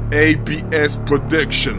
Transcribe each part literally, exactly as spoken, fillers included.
A B S Production.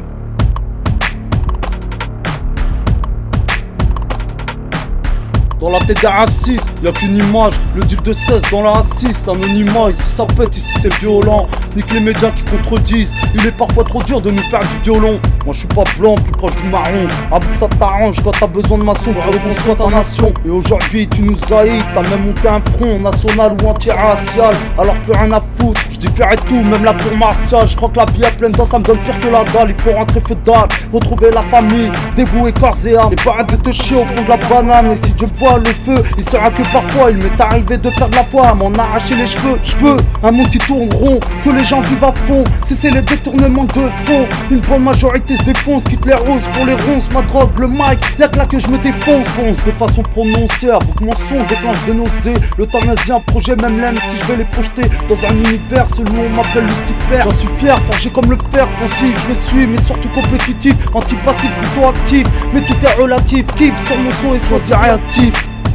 Dans la tête des racistes, y'a qu'une image, le duc de seize dans la raciste, anonymat, ici ça pète, ici c'est violent. Nique les médias qui contredisent, il est parfois trop dur de nous faire du violon. Moi je suis pas blanc, plus proche du marron. Avoue que ça t'arrange quand t'as besoin de maçon pour reconstruire ta nation. Et aujourd'hui tu nous haïs, t'as même monté un front national ou anti-racial. Alors plus rien à foutre, je différais tout, même la cour martiale. Je crois que la vie est pleine dans ça me donne pire que la dalle. Il faut rentrer fédal, retrouver la famille, dévouer corps et âme. Et pas arrête de te chier au fond de la banane. Et si Dieu me voit le feu, il sera que parfois il m'est arrivé de perdre la foi, à m'en arracher les cheveux. Je veux un monde qui tourne rond, que les gens vivent à fond, cesser les détournements de faux. Une bonne majorité se défonce, quitte les roses pour les ronces. Ma drogue, le mic, y'a que là que je me défonce. Fonce de façon prononcée, avoue que mon son déclenche des nausées. Le temps nazi, un projet, même l'aime si je vais les projeter dans un univers, celui où on m'appelle Lucifer. J'en suis fier, forgé comme le fer, pensif, je le suis, mais surtout compétitif. Anti-passif, plutôt actif, mais tout est relatif. Kiffe sur mon son et sois réactif.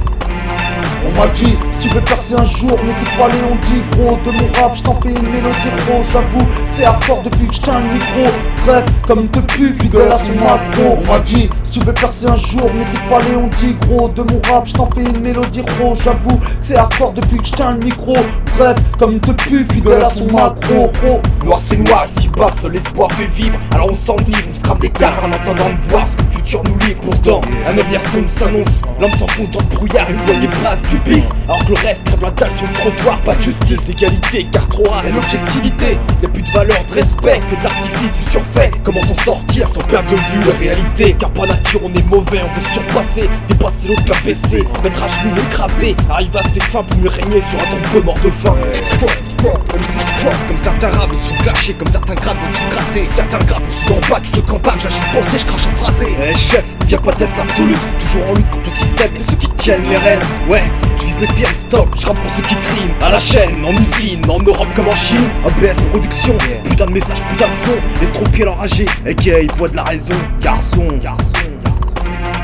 On m'a dit, si tu veux percer un jour, n'écoute pas les on dit gros. De mon rap, j't'en fais une mélodie gros. J'avoue, c'est hardcore depuis que j'tiens le micro. Bref, comme une tepu, fidèle à son macro. On m'a dit, si tu veux percer un jour, n'écoute pas les on dit gros. De mon rap, j't'en fais une mélodie gros. J'avoue, c'est hardcore depuis que j'tiens le micro. Bref, comme une tepu, fidèle à son macro. Noir c'est noir, ici bas, seul espoir fait vivre. Alors on s'enivre, on scrape des carres en attendant de voir ce que le futur nous livre. Pourtant, un avenir sombre s'annonce. L'homme s'enfonce dans le brouillard, une poignée brasse du bif. Alors que le reste crève la dalle sur le trottoir. Pas de justice, égalité, car trop rare et l'objectivité. Y'a plus de valeur, de respect que de l'artifice du surfait. Comment s'en sortir sans perdre de vue la réalité? Car par nature on est mauvais, on veut surpasser, dépasser l'autre, la baisser, mettre à genoux, l'écraser, arriver à ses fins pour mieux régner sur un trompe mort de faim. Squat, squat, même si squat, comme certains rats me sont clashés, comme certains grades vont se gratter. Certains gras pour ceux d'en bas, tous ceux qu'en bas, je lâche une pensée, je crache en phrasé. Eh chef, viens pas tester l'absolu, toujours en lutte contre le système et ceux qui tiennent les rênes. Ouais, je vise les firmes, stop, je rappe pour ceux qui triment. À la chaîne, en usine, en Europe comme en Chine. A B S Production, putain de message, putain de son. L'estropié l'enragé, aka il voit de la raison. Garçon, garçon, garçon.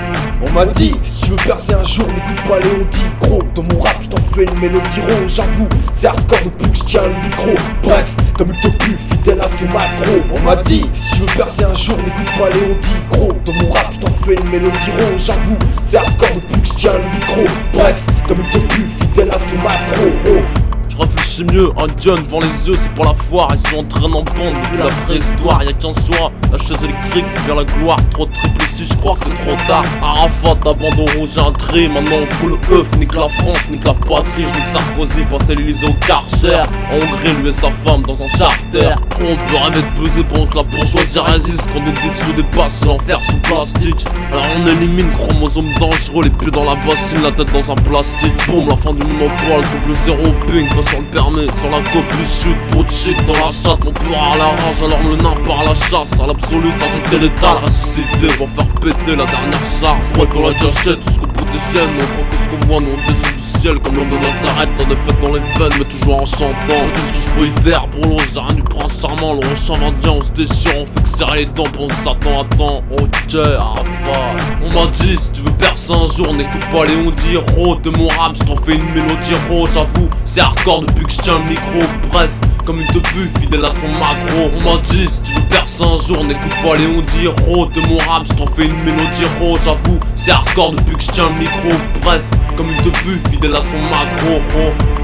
On m'a dit, si tu veux percer un jour, n'écoute pas les on dit gros. Dans mon rap, je t'en fais une mélodie rond. J'avoue, c'est hardcore depuis que je tiens le micro. Bref, comme une topue, fidèle à son macro. On m'a dit, si tu veux percer un jour, n'écoute pas les on dit gros. Dans mon rap, je t'en fais une mélodie rond. J'avoue, c'est hardcore depuis que je tiens le micro. Bref, comme une topue, fidèle à son macro. Oh. Je réfléchis mieux, un gun devant les yeux, c'est pour la foire. Ils sont en train d'en pendre depuis la préhistoire. Y'a qu'un soir, la chaise électrique vers la gloire. Trop de triple si je crois que c'est trop tard. Arafat, à bandeau rouge, j'ai un tri. Maintenant on fout le œuf, nique la France, nique la patrie. Je nique Sarkozy, passer l'Elysée au Karcher. En Hongrie, lui et sa femme dans un charter. Trop on peut rêver de peser pendant que la bourgeoisie résiste. Quand nos défauts dépassent l'enfer sous plastique. Alors on élimine chromosome dangereux, les pieds dans la bassine, la tête dans un plastique. Boum, la fin du monopole, double zéro ping. Sur le permis, sur la copie, chute, trop de shit dans la chatte. Mon peur à la rage, alors le nain part à la chasse. À l'absolu, quand j'étais létal, ressuscité pour faire péter la dernière charge. Ouais, dans la gâchette, jusqu'au bout des chaînes. On croit que ce qu'on voit, nous on descend du ciel. Comme l'homme de Nazareth, on est fait dans les veines, mais toujours en chantant. Qu'est-ce que je peux y faire, brolo? J'ai rien du prince charmant. Le rochant indien, on se déchire, on fait que serrer les dents pendant que Satan attend. Ok, Arafat. On m'a dit, si tu veux percer un jour, n'écoute pas les on dit ro. De mon rap, je t'en fais une mélodie ro. J'avoue, c'est hardcore depuis que je tiens le micro. Bref, comme une tepu, fidèle à son macro. On m'a dit, si tu veux percer un jour, n'écoute pas les on dit ro. De mon rap, je t'en fais une mélodie ro. J'avoue, c'est hardcore depuis que je tiens le micro. Bref, comme une tepu, fidèle à son macro.